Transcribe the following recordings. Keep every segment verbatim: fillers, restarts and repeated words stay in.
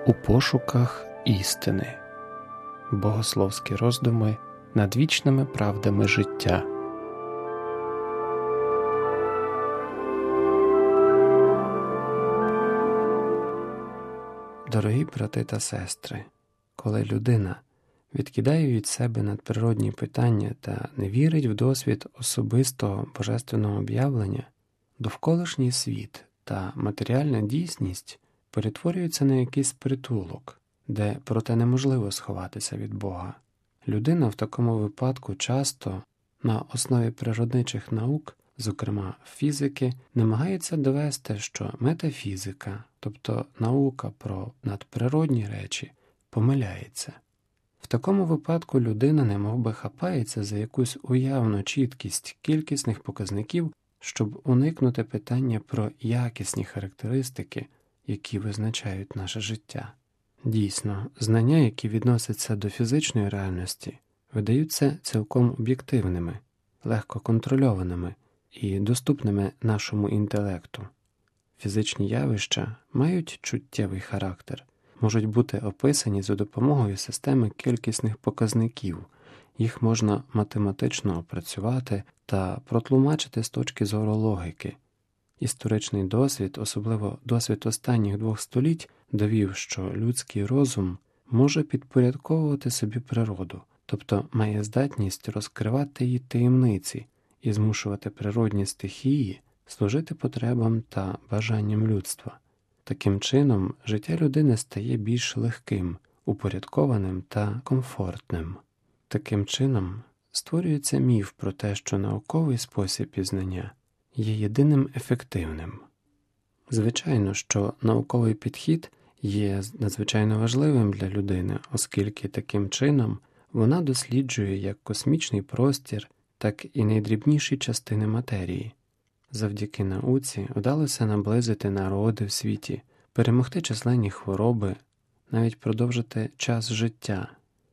У пошуках істини. Богословські роздуми над вічними правдами життя. Дорогі брати та сестри, коли людина відкидає від себе надприродні питання та не вірить в досвід особистого божественного об'явлення, довколишній світ та матеріальна дійсність перетворюються на якийсь притулок, де проте неможливо сховатися від Бога. Людина в такому випадку часто на основі природничих наук, зокрема фізики, намагається довести, що метафізика, тобто наука про надприродні речі, помиляється. В такому випадку людина немовби хапається за якусь уявну чіткість кількісних показників, щоб уникнути питання про якісні характеристики, які визначають наше життя. Дійсно, знання, які відносяться до фізичної реальності, видаються цілком об'єктивними, легко контрольованими і доступними нашому інтелекту. Фізичні явища мають чуттєвий характер, можуть бути описані за допомогою системи кількісних показників, їх можна математично опрацювати та протлумачити з точки зору логіки. Історичний досвід, особливо досвід останніх двох століть, довів, що людський розум може підпорядковувати собі природу, тобто має здатність розкривати її таємниці і змушувати природні стихії служити потребам та бажанням людства. Таким чином, життя людини стає більш легким, упорядкованим та комфортним. Таким чином, створюється міф про те, що науковий спосіб пізнання є єдиним ефективним. Звичайно, що науковий підхід є надзвичайно важливим для людини, оскільки таким чином вона досліджує як космічний простір, так і найдрібніші частини матерії. Завдяки науці вдалося наблизити народи в світі, перемогти численні хвороби, навіть продовжити час життя.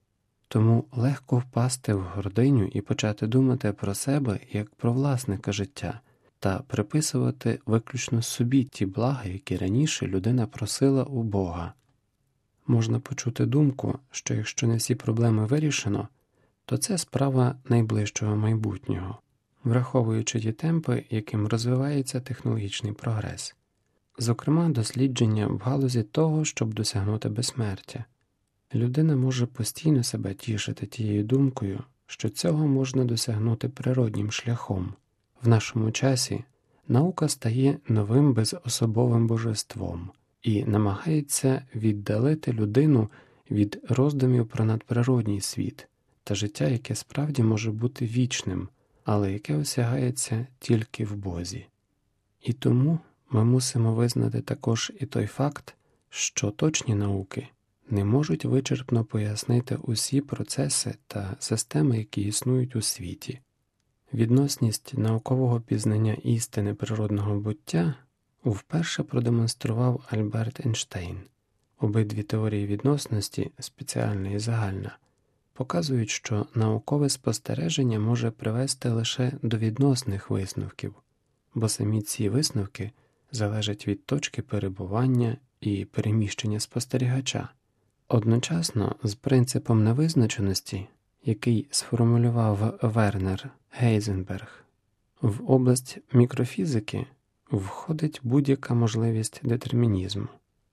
Тому легко впасти в гординю і почати думати про себе як про власника життя та приписувати виключно собі ті блага, які раніше людина просила у Бога. Можна почути думку, що якщо не всі проблеми вирішено, то це справа найближчого майбутнього, враховуючи ті темпи, яким розвивається технологічний прогрес. Зокрема, дослідження в галузі того, щоб досягнути безсмертя. Людина може постійно себе тішити тією думкою, що цього можна досягнути природнім шляхом. В нашому часі наука стає новим безособовим божеством і намагається віддалити людину від роздумів про надприродній світ та життя, яке справді може бути вічним, але яке осягається тільки в Бозі. І тому ми мусимо визнати також і той факт, що точні науки не можуть вичерпно пояснити усі процеси та системи, які існують у світі. Відносність наукового пізнання істини природного буття вперше продемонстрував Альберт Ейнштейн. Обидві теорії відносності, спеціальна і загальна, показують, що наукове спостереження може привести лише до відносних висновків, бо самі ці висновки залежать від точки перебування і переміщення спостерігача. Одночасно з принципом невизначеності, який сформулював Вернер Гейзенберг, в область мікрофізики входить будь-яка можливість детермінізму.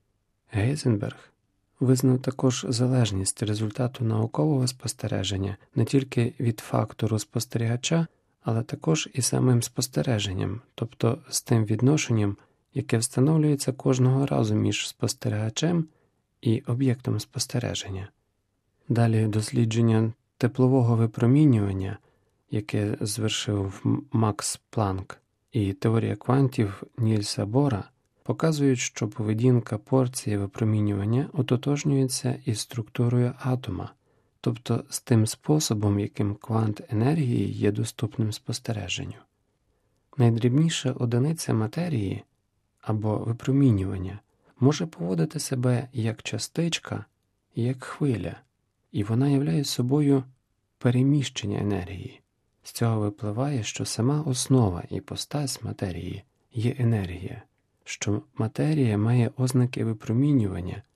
Гейзенберг визнав також залежність результату наукового спостереження не тільки від фактору спостерігача, але також і самим спостереженням, тобто з тим відношенням, яке встановлюється кожного разу між спостерігачем і об'єктом спостереження. Далі дослідження теплового випромінювання, яке звершив Макс Планк, і теорія квантів Нільса Бора показують, що поведінка порції випромінювання ототожнюється із структурою атома, тобто з тим способом, яким квант енергії є доступним спостереженню. Найдрібніша одиниця матерії або випромінювання може поводити себе як частичка і як хвиля, і вона являє собою переміщення енергії. З цього випливає, що сама основа і постать матерії є енергія, що матерія має ознаки випромінювання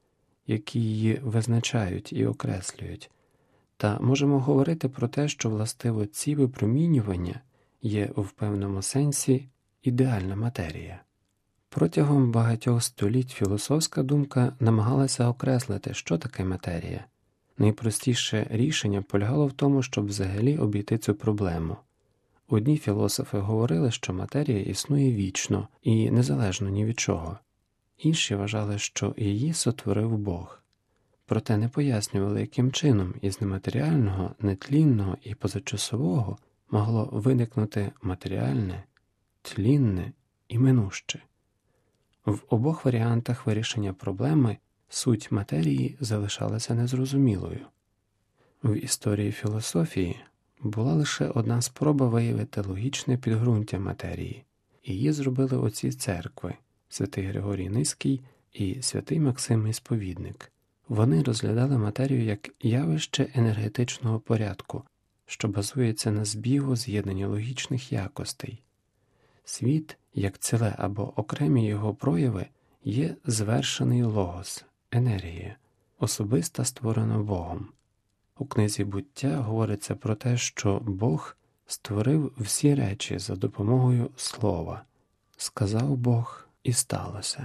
які її визначають і окреслюють, та можемо говорити про те, що властиво ці випромінювання є в певному сенсі ідеальна матерія. Протягом багатьох століть філософська думка намагалася окреслити, що таке матерія. Найпростіше рішення полягало в тому, щоб взагалі обійти цю проблему. Одні філософи говорили, що матерія існує вічно і незалежно ні від чого. Інші вважали, що її сотворив Бог. Проте не пояснювали, яким чином із нематеріального, нетлінного і позачасового могло виникнути матеріальне, тлінне і минуще. В обох варіантах вирішення проблеми суть матерії залишалася незрозумілою. В історії філософії була лише одна спроба виявити логічне підґрунтя матерії. Її зробили отці церкви – святий Григорій Низький і святий Максим Ісповідник. Вони розглядали матерію як явище енергетичного порядку, що базується на збігу з'єднання логічних якостей. Світ, як ціле або окремі його прояви, є звершений логос, енергія, особиста створена Богом. У книзі «Буття» говориться про те, що Бог створив всі речі за допомогою слова. Сказав Бог, і сталося.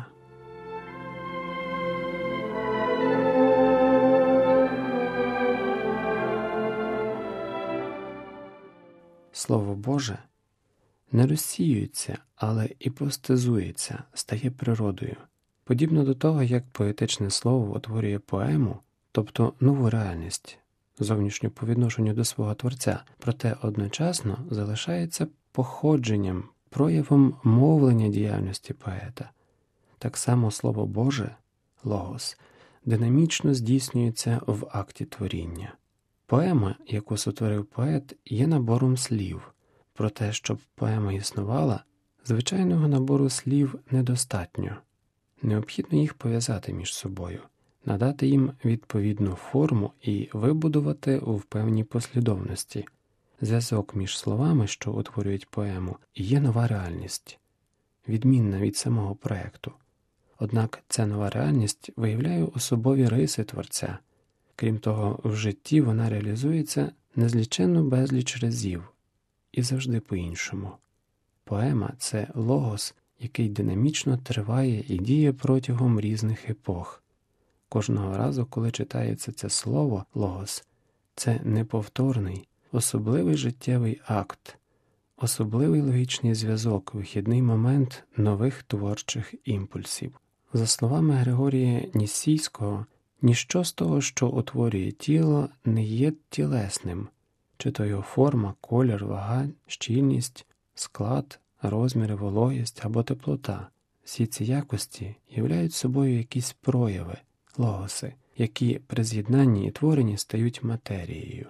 Слово Боже не розсіюється, але іпостазується, стає природою. Подібно до того, як поетичне слово утворює поему, тобто нову реальність, зовнішню по відношенню до свого творця, проте одночасно залишається походженням, проявом мовлення діяльності поета. Так само Слово Боже, логос, динамічно здійснюється в акті творіння. Поема, яку сотворив поет, є набором слів. Проте, щоб поема існувала, звичайного набору слів недостатньо. Необхідно їх пов'язати між собою, надати їм відповідну форму і вибудувати в певній послідовності. Зв'язок між словами, що утворюють поему, є нова реальність, відмінна від самого проекту. Однак ця нова реальність виявляє особові риси творця. Крім того, в житті вона реалізується незліченну безліч разів і завжди по-іншому. Поема – це логос, який динамічно триває і діє протягом різних епох. Кожного разу, коли читається це слово «логос», це неповторний, особливий життєвий акт, особливий логічний зв'язок, вихідний момент нових творчих імпульсів. За словами Григорія Ніссійського, ніщо з того, що утворює тіло, не є тілесним, чи то його форма, колір, вага, щільність, склад, розміри, вологість або теплота. Всі ці якості являють собою якісь прояви, логоси, які при з'єднанні і творенні стають матерією.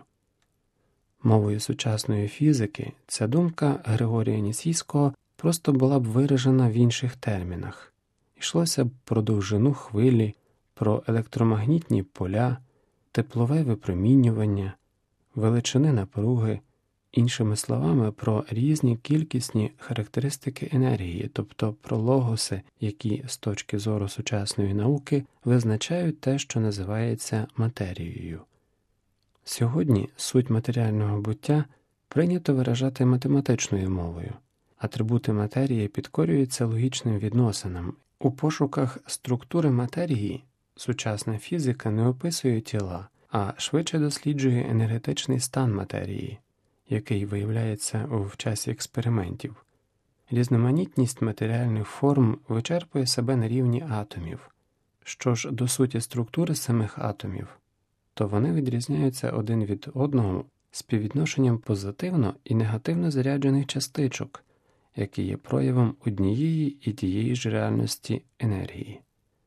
Мовою сучасної фізики ця думка Григорія Ніссійського просто була б виражена в інших термінах. Йшлося б про довжину хвилі, про електромагнітні поля, теплове випромінювання, величини напруги, іншими словами, про різні кількісні характеристики енергії, тобто про логоси, які з точки зору сучасної науки визначають те, що називається матерією. Сьогодні суть матеріального буття прийнято виражати математичною мовою. Атрибути матерії підкорюються логічним відносинам. У пошуках структури матерії сучасна фізика не описує тіла, а швидше досліджує енергетичний стан матерії, який виявляється в часі експериментів. Різноманітність матеріальних форм вичерпує себе на рівні атомів. Що ж до суті структури самих атомів, то вони відрізняються один від одного співвідношенням позитивно і негативно заряджених частичок, які є проявом однієї і тієї ж реальності енергії.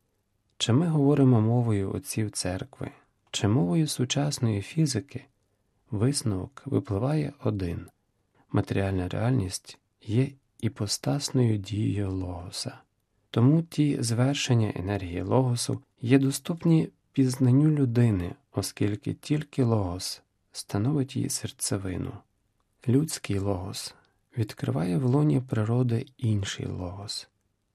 Чи ми говоримо мовою отців церкви, чи мовою сучасної фізики, висновок випливає один. Матеріальна реальність є іпостасною дією логоса. Тому ті звершення енергії логосу є доступні пізнанню людини, оскільки тільки логос становить її серцевину. Людський логос відкриває в лоні природи інший логос.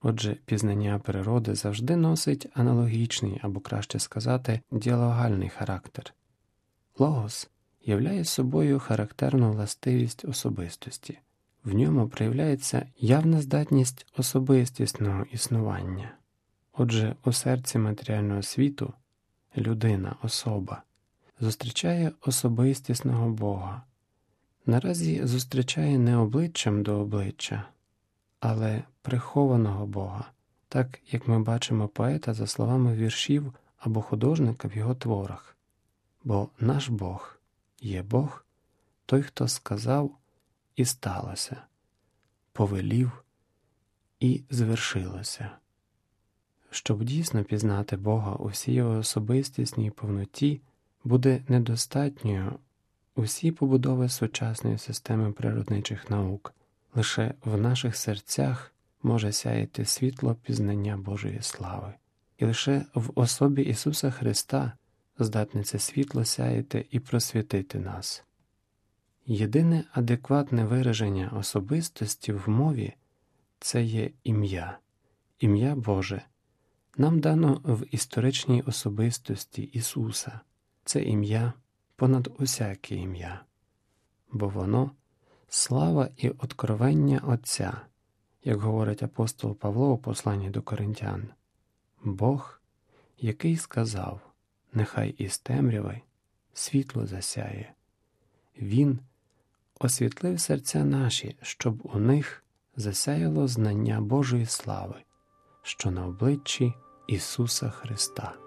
Отже, пізнання природи завжди носить аналогічний, або краще сказати, діалогальний характер. Логос являє собою характерну властивість особистості. В ньому проявляється явна здатність особистісного існування. Отже, у серці матеріального світу людина, особа, зустрічає особистісного Бога. Наразі зустрічає не обличчям до обличчя, але прихованого Бога, так як ми бачимо поета за словами віршів або художника в його творах. Бо наш Бог є Бог, той, хто сказав і сталося, повелів і звершилося. Щоб дійсно пізнати Бога у всій його особистісній повноті, буде недостатньою усі побудови сучасної системи природничих наук. Лише в наших серцях може сяяти світло пізнання Божої слави. І лише в особі Ісуса Христа здатне це світло сяяти і просвітити нас. Єдине адекватне вираження особистості в мові – це є ім'я. Ім'я Боже нам дано в історичній особистості Ісуса. Це ім'я понад усяке ім'я, бо воно – слава і откровення Отця, як говорить апостол Павло у посланні до Коринтян. Бог, який сказав: «Нехай із темряви світло засяє». Він освітлив серця наші, щоб у них засяяло знання Божої слави, що на обличчі Ісуса Христа.